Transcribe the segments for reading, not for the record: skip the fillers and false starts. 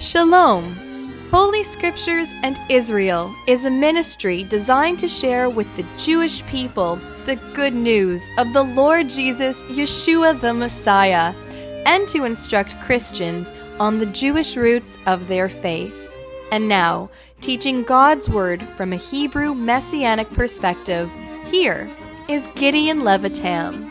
Shalom! Holy Scriptures and Israel is a ministry designed to share with the Jewish people the good news of the Lord Jesus, Yeshua the Messiah, and to instruct Christians on the Jewish roots of their faith. And now, teaching God's Word from a Hebrew Messianic perspective, here is Gideon Levitam.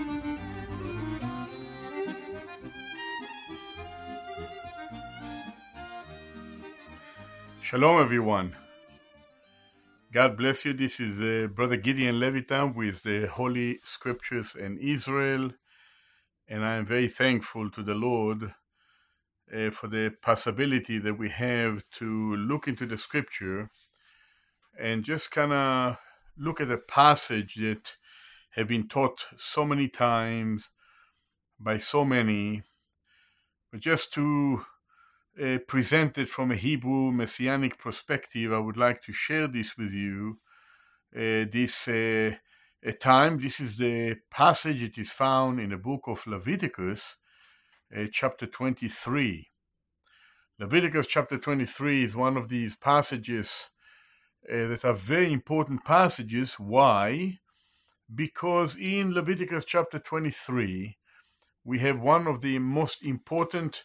Shalom, everyone. God bless you. This is Brother Gideon Levitam with the Holy Scriptures and Israel, and I am very thankful to the Lord for the possibility that we have to look into the Scripture and just kind of look at a passage that have been taught so many times by so many, but just to presented from a Hebrew Messianic perspective, I would like to share this with you. This is the passage that is found in the book of Leviticus, chapter 23. Leviticus chapter 23 is one of these passages that are very important passages. Why? Because in Leviticus chapter 23, we have one of the most important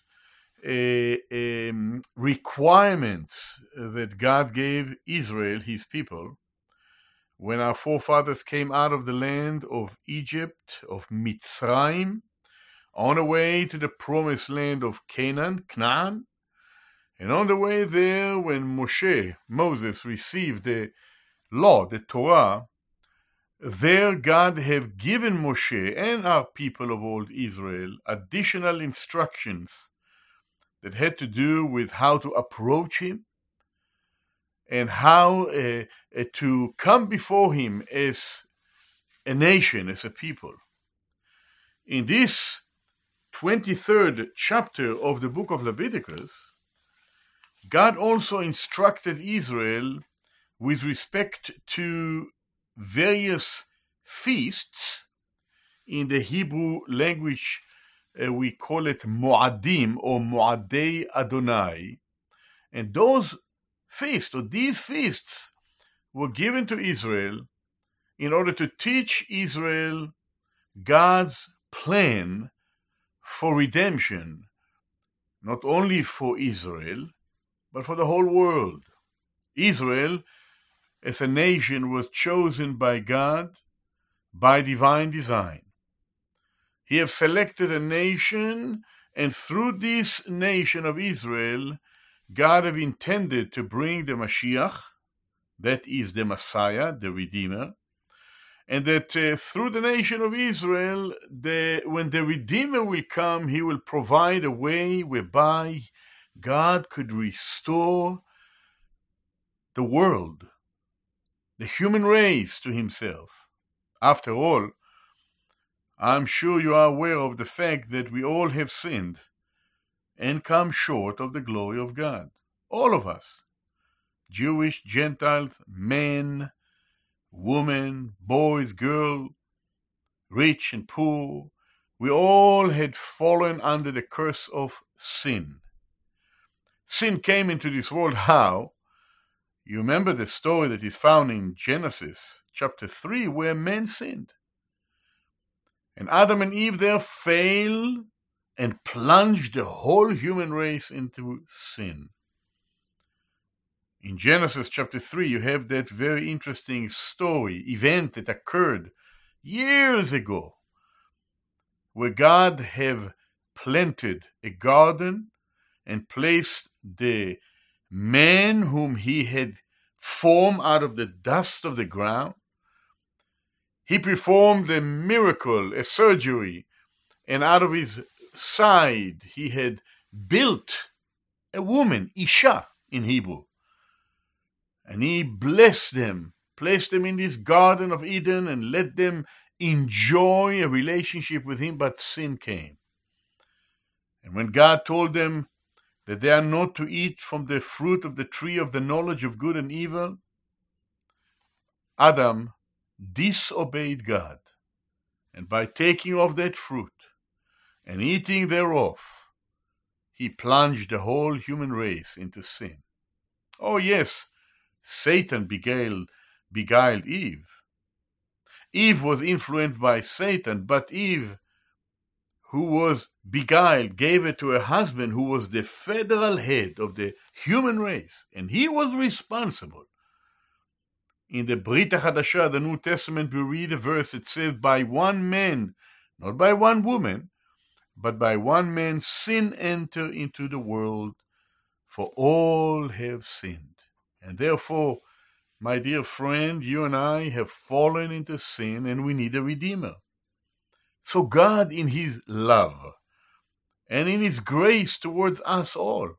requirements that God gave Israel, his people, when our forefathers came out of the land of Egypt, of Mitzrayim, on the way to the promised land of Canaan, and on the way there when Moses received the law, the Torah, there God have given Moshe and our people of old Israel additional instructions that had to do with how to approach him and how to come before him as a nation, as a people. In this 23rd chapter of the book of Leviticus, God also instructed Israel with respect to various feasts. In the Hebrew language, we call it Moadim or Moadei Adonai. And those feasts, or these feasts, were given to Israel in order to teach Israel God's plan for redemption, not only for Israel, but for the whole world. Israel, as a nation, was chosen by God by divine design. He have selected a nation, and through this nation of Israel, God have intended to bring the Mashiach, that is the Messiah, the Redeemer, and that through the nation of Israel, when the Redeemer will come, he will provide a way whereby God could restore the world, the human race, to himself. After all, I'm sure you are aware of the fact that we all have sinned and come short of the glory of God. All of us. Jewish, Gentiles, men, women, boys, girls, rich and poor. We all had fallen under the curse of sin. Sin came into this world how? You remember the story that is found in Genesis chapter 3 where men sinned. And Adam and Eve there failed and plunged the whole human race into sin. In Genesis chapter 3, you have that very interesting event that occurred years ago, where God have planted a garden and placed the man whom he had formed out of the dust of the ground. He performed a miracle, a surgery, and out of his side he had built a woman, Isha in Hebrew. And he blessed them, placed them in this Garden of Eden and let them enjoy a relationship with him, but sin came. And when God told them that they are not to eat from the fruit of the tree of the knowledge of good and evil, Adam disobeyed God, and by taking of that fruit and eating thereof, he plunged the whole human race into sin. Oh yes, Satan beguiled Eve. Eve was influenced by Satan, but Eve, who was beguiled, gave it to her husband, who was the federal head of the human race, and he was responsible. In the Brit HaChadashah, the New Testament, we read a verse that says, by one man, not by one woman, but by one man sin entered into the world, for all have sinned. And therefore, my dear friend, you and I have fallen into sin, and we need a Redeemer. So God, in his love and in his grace towards us all,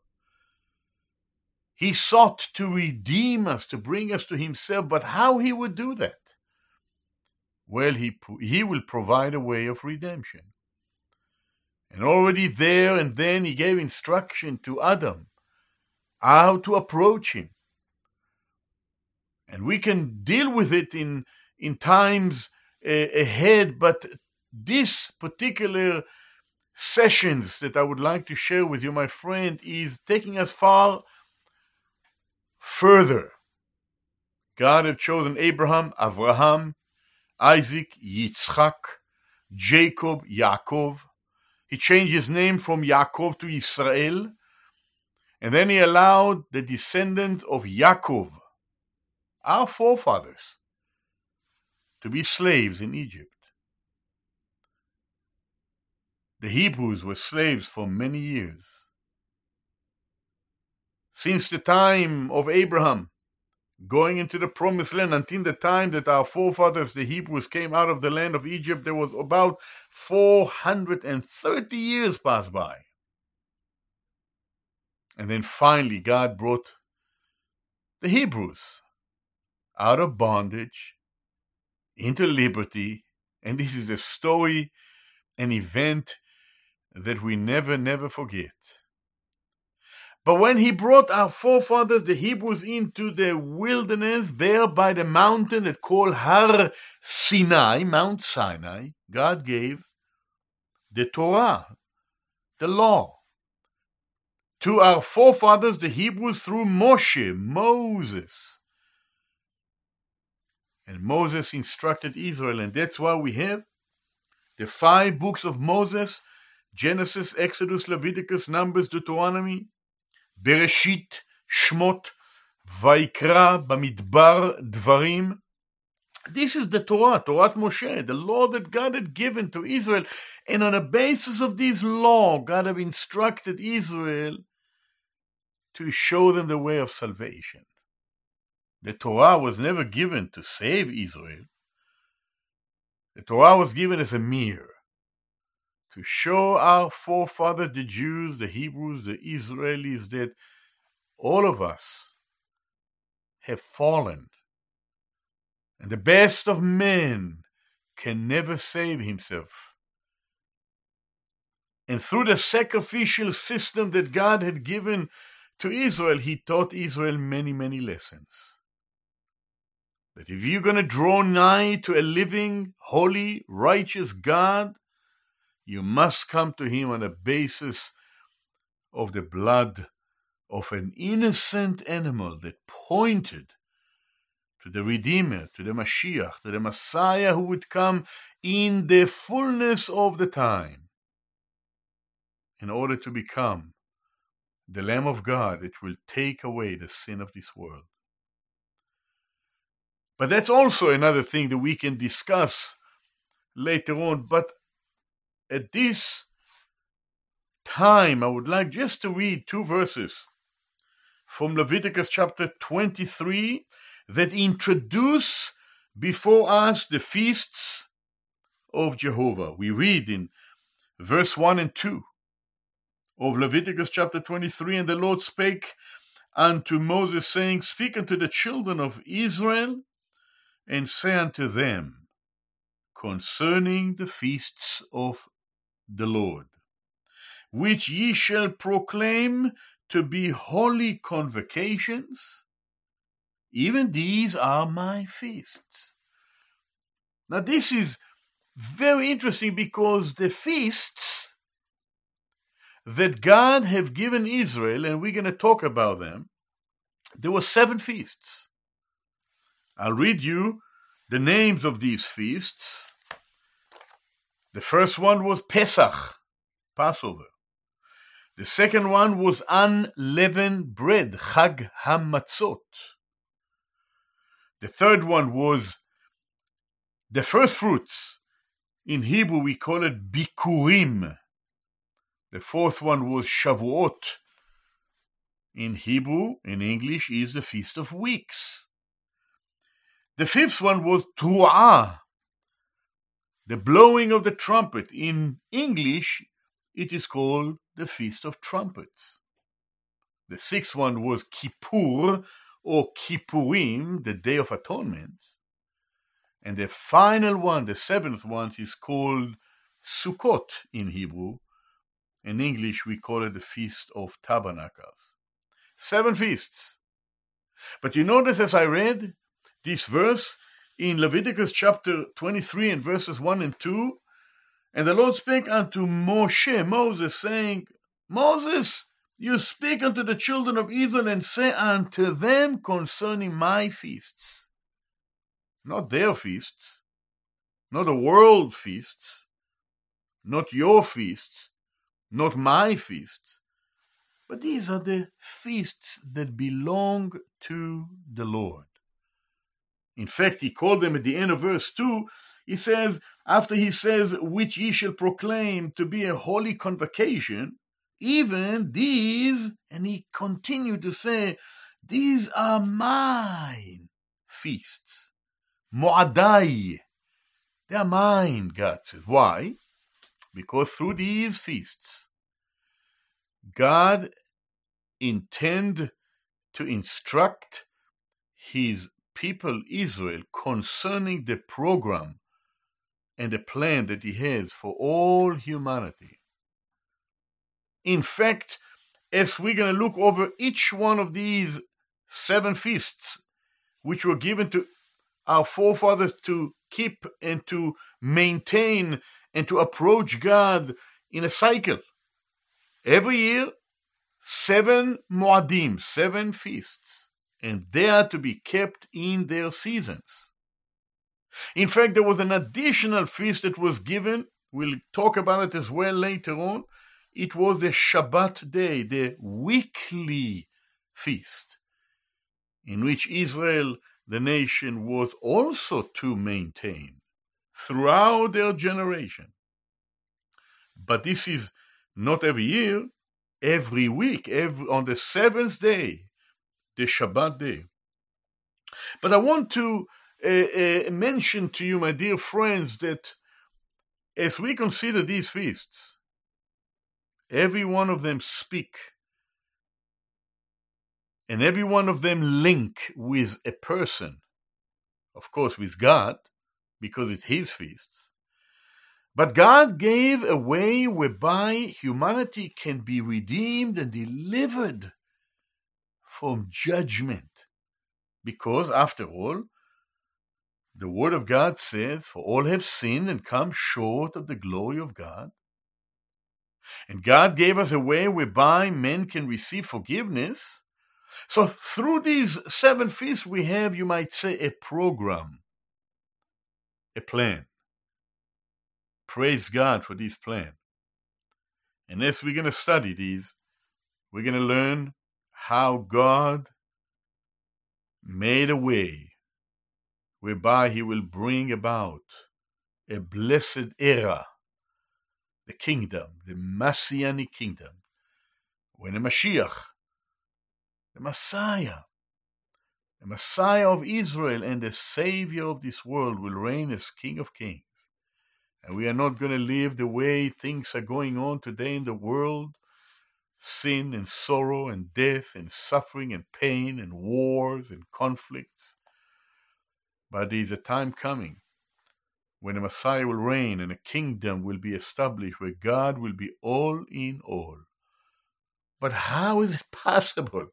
he sought to redeem us, to bring us to himself. But how he would do that? Well, he will provide a way of redemption. And already there and then he gave instruction to Adam how to approach him. And we can deal with it in times ahead, but this particular sessions that I would like to share with you, my friend, is taking us far further. God had chosen Abraham, Avraham, Isaac, Yitzchak, Jacob, Yaakov. He changed his name from Yaakov to Israel, and then he allowed the descendants of Yaakov, our forefathers, to be slaves in Egypt. The Hebrews were slaves for many years. Since the time of Abraham, going into the promised land, until the time that our forefathers, the Hebrews, came out of the land of Egypt, there was about 430 years passed by. And then finally God brought the Hebrews out of bondage into liberty. And this is a story, an event that we never forget. But when he brought our forefathers, the Hebrews, into the wilderness, there by the mountain that called Har Sinai, Mount Sinai, God gave the Torah, the law, to our forefathers, the Hebrews, through Moses. And Moses instructed Israel, and that's why we have the 5 books of Moses: Genesis, Exodus, Leviticus, Numbers, Deuteronomy, Bereshit, Shmot, Vaikra, Bamidbar, Dvarim. This is the Torah, Torah Moshe, the law that God had given to Israel. And on the basis of this law, God had instructed Israel to show them the way of salvation. The Torah was never given to save Israel. The Torah was given as a mirror to show our forefathers, the Jews, the Hebrews, the Israelis, that all of us have fallen. And the best of men can never save himself. And through the sacrificial system that God had given to Israel, he taught Israel many lessons. That if you're going to draw nigh to a living, holy, righteous God, you must come to him on the basis of the blood of an innocent animal that pointed to the Redeemer, to the Mashiach, to the Messiah who would come in the fullness of the time, in order to become the Lamb of God that will take away the sin of this world. But that's also another thing that we can discuss later on. But at this time, I would like just to read 2 verses from Leviticus chapter 23 that introduce before us the feasts of Jehovah. We read in verse 1 and 2 of Leviticus chapter 23, "And the Lord spake unto Moses, saying, Speak unto the children of Israel, and say unto them concerning the feasts of the Lord, which ye shall proclaim to be holy convocations, even these are my feasts." Now this is very interesting, because the feasts that God have given Israel, and we're going to talk about them, there were 7 feasts. I'll read you the names of these feasts. The first one was Pesach, Passover. The second one was unleavened bread, Chag HaMatzot. The third one was the first fruits. In Hebrew, we call it Bikurim. The fourth one was Shavuot. In Hebrew, in English, is the Feast of Weeks. The fifth one was Tru'ah, the blowing of the trumpet. In English, it is called the Feast of Trumpets. The sixth one was Kippur, or Kippurim, the Day of Atonement. And the final one, the seventh one, is called Sukkot in Hebrew. In English, we call it the Feast of Tabernacles. 7 feasts. But you notice as I read this verse in Leviticus chapter 23 and verses 1 and 2, and the Lord spake unto Moshe, Moses, saying, Moses, you speak unto the children of Israel and say unto them concerning my feasts. Not their feasts, not the world feasts, not your feasts, not my feasts, but these are the feasts that belong to the Lord. In fact, he called them at the end of verse 2, he says, after he says, which ye shall proclaim to be a holy convocation, even these, and he continued to say, these are mine feasts. Mo'adai. They are mine, God says. Why? Because through these feasts, God intend to instruct his people Israel concerning the program and the plan that he has for all humanity. In fact, as we're going to look over each one of these 7 feasts, which were given to our forefathers to keep and to maintain and to approach God in a cycle. Every year, 7 Moadim, 7 feasts, and they are to be kept in their seasons. In fact, there was an additional feast that was given. We'll talk about it as well later on. It was the Shabbat day, the weekly feast, in which Israel, the nation, was also to maintain throughout their generation. But this is not every year, every week, on the 7th day, the Shabbat day. But I want to mention to you, my dear friends, that as we consider these feasts, every one of them speak, and every one of them link with a person, of course with God, because it's his feasts. But God gave a way whereby humanity can be redeemed and delivered from judgment. Because, after all, the Word of God says, for all have sinned and come short of the glory of God. And God gave us a way whereby men can receive forgiveness. So through these 7 feasts, we have, you might say, a program, a plan. Praise God for this plan. And as we're going to study these, we're going to learn how God made a way whereby he will bring about a blessed era, the kingdom, the Messianic kingdom, when the Mashiach, the Messiah of Israel and the Savior of this world will reign as King of Kings. And we are not going to live the way things are going on today in the world, sin and sorrow and death and suffering and pain and wars and conflicts. But there is a time coming when the Messiah will reign and a kingdom will be established where God will be all in all. But how is it possible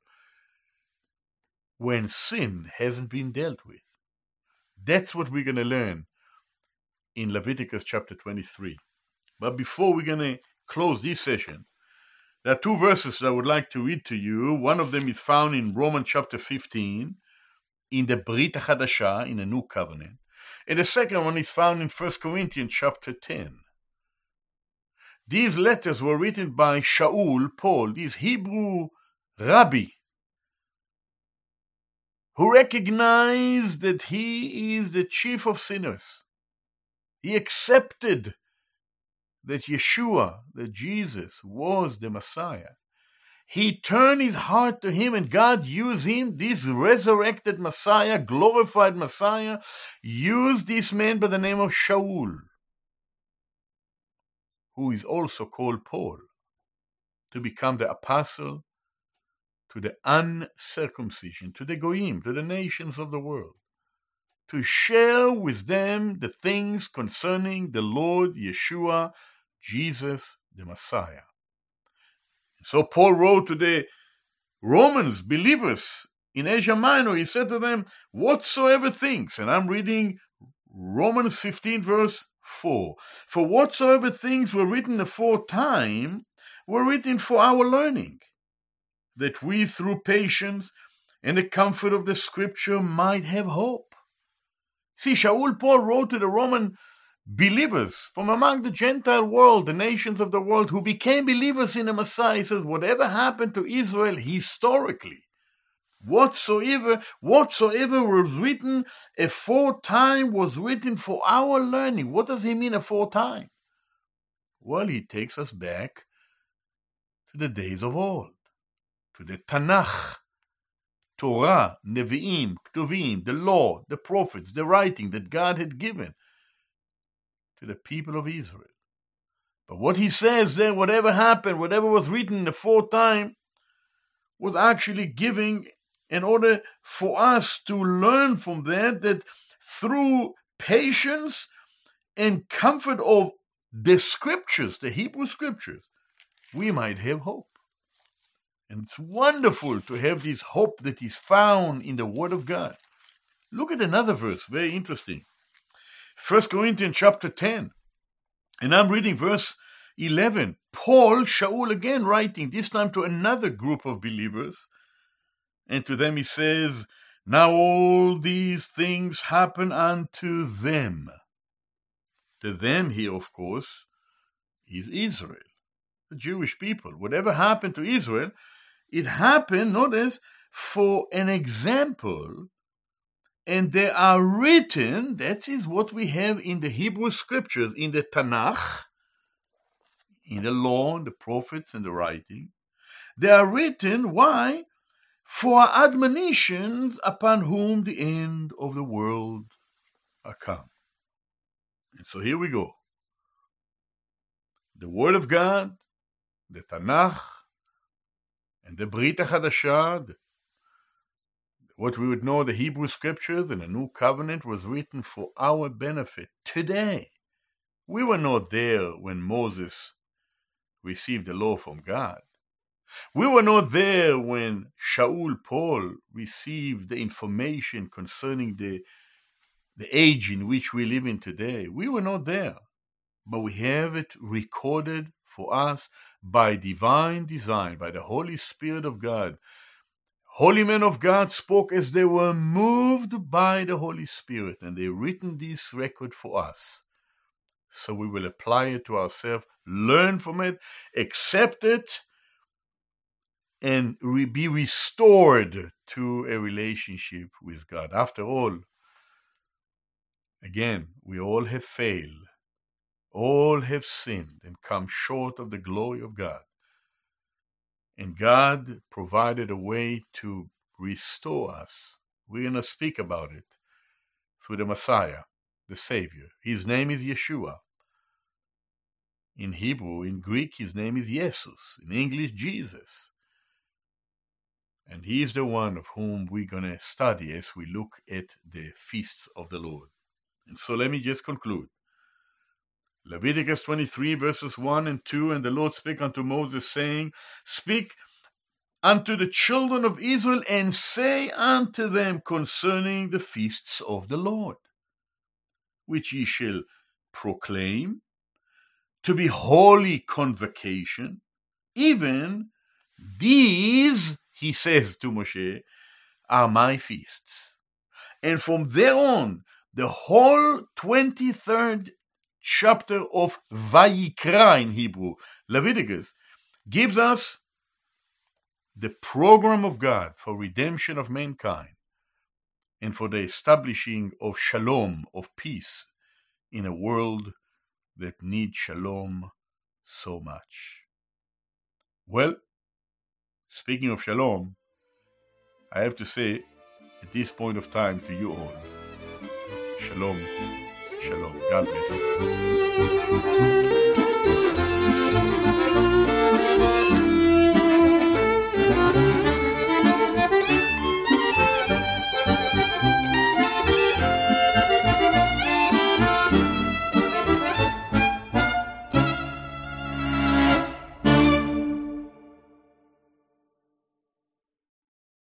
when sin hasn't been dealt with? That's what we're going to learn in Leviticus chapter 23. But before we're going to close this session, There are two verses that I would like to read to you. One of them is found in Romans chapter 15, in the Brit HaChadashah, in the New Covenant. And the second one is found in 1 Corinthians chapter 10. These letters were written by Shaul, Paul, this Hebrew rabbi, who recognized that he is the chief of sinners. He accepted that Yeshua, that Jesus, was the Messiah. He turned his heart to him, and God used him, this resurrected Messiah, glorified Messiah, used this man by the name of Shaul, who is also called Paul, to become the apostle to the uncircumcision, to the Goyim, to the nations of the world, to share with them the things concerning the Lord Yeshua, Jesus, the Messiah. So Paul wrote to the Romans believers in Asia Minor. He said to them, whatsoever things, and I'm reading Romans 15 verse 4, for whatsoever things were written aforetime were written for our learning, that we through patience and the comfort of the scripture might have hope. See, Shaul Paul wrote to the Roman believers from among the Gentile world, the nations of the world, who became believers in the Messiah. He says, whatever happened to Israel historically, whatsoever was written aforetime was written for our learning. What does he mean aforetime? Well, he takes us back to the days of old, to the Tanakh, Torah, Nevi'im, Ktuvim, the law, the prophets, the writing that God had given to the people of Israel. But what he says there, whatever happened, whatever was written aforetime, was actually giving in order for us to learn from that through patience and comfort of the scriptures, the Hebrew scriptures, we might have hope. And it's wonderful to have this hope that is found in the Word of God. Look at another verse, very interesting. 1 Corinthians chapter 10, and I'm reading verse 11. Paul, Shaul again writing, this time to another group of believers, and to them he says, now all these things happen unto them. The them here, of course, is Israel, the Jewish people. Whatever happened to Israel, it happened, notice, for an example. And they are written, that is what we have in the Hebrew scriptures, in the Tanakh, in the law, the prophets, and the writing. They are written, why? For admonitions upon whom the end of the world are come. And so here we go. The Word of God, the Tanakh, and the Brit HaChadashah, what we would know the Hebrew scriptures and the New Covenant, was written for our benefit today. We were not there when Moses received the law from God. We were not there when Shaul Paul received the information concerning the age in which we live in today. We were not there, but we have it recorded for us by divine design, by the Holy Spirit of God. Holy men of God spoke as they were moved by the Holy Spirit, and they written this record for us. So we will apply it to ourselves, learn from it, accept it, and be restored to a relationship with God. After all, again, we all have failed. All have sinned and come short of the glory of God. And God provided a way to restore us. We're going to speak about it through the Messiah, the Savior. His name is Yeshua. In Hebrew, in Greek, his name is Jesus. In English, Jesus. And he is the one of whom we're going to study as we look at the feasts of the Lord. And so let me just conclude. Leviticus 23 verses 1 and 2, and the Lord spake unto Moses, saying, speak unto the children of Israel, and say unto them concerning the feasts of the Lord, which ye shall proclaim to be holy convocation Even these, he says to Moshe, are my feasts. And from there on, the whole 23rd chapter of Vayikra in Hebrew, Leviticus, gives us the program of God for redemption of mankind and for the establishing of shalom, of peace, in a world that needs shalom so much. Well, speaking of shalom, I have to say at this point of time to you all, shalom, shalom. God bless you.